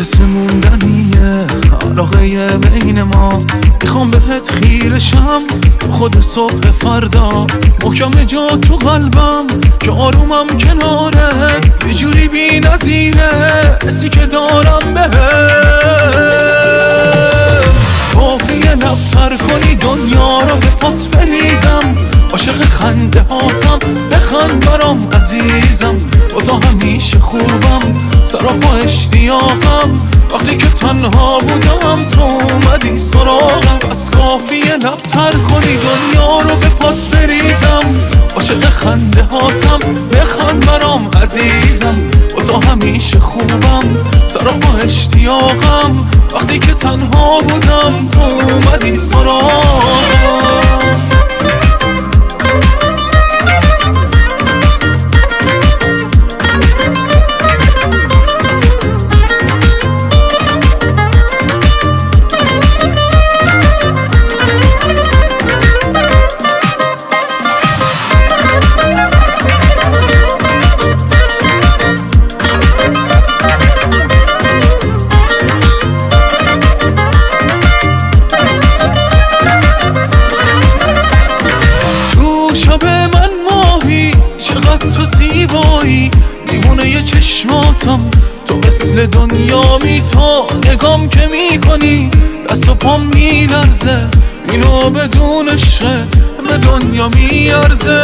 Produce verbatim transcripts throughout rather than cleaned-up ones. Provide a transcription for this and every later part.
حس موندنیه علاقه بین ما، میخوام بهت خیرشم خود صبح فردا، محکم جا تو قلبم که آرومم کنارت، یه جوری بی نظیره حسی که دارم بهت. کافیه لبتر کنی دنیا رو به پات بریزم، عاشق خنده هاتم بخند برام عزیزم، با تو همیشه خوبم سراپا اشتیاقم، وقتی که تنها بودم تو اومدی سراغم. بس کافیه لبتر کنی دنیا رو به پات بریزم، عاشق خنده هاتم بخند برام عزیزم، با تو همیشه خوبم سراپا اشتیاقم، وقتی که تنها بودم تو اومدی سراغم. تو زیبایی دیوونه ی چشماتم، تو مثل دنیا می تا نگام که می کنی دست و پام می لرزه، اینو بدون عشق به دنیا می ارزه.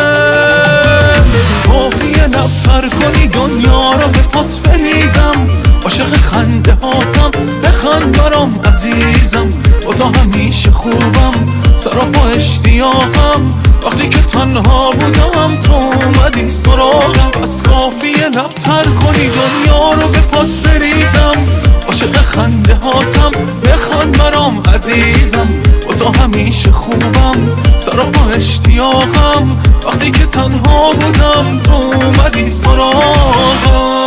کافیه لبتر کنی دنیا رو به پات بریزم، عاشق خنده هاتم بخند برام عزیزم، با تو همیشه خوبم سراپا اشتیاقم، وقتی که تنها بودم تو اومدی سراغم. بس کافیه لبتر کنی دنیا رو به پات بریزم، عاشق خنده هاتم بخند برام عزیزم، با تو همیشه خوبم سراپا اشتیاقم، وقتی که تنها بودم تو اومدی سراغم.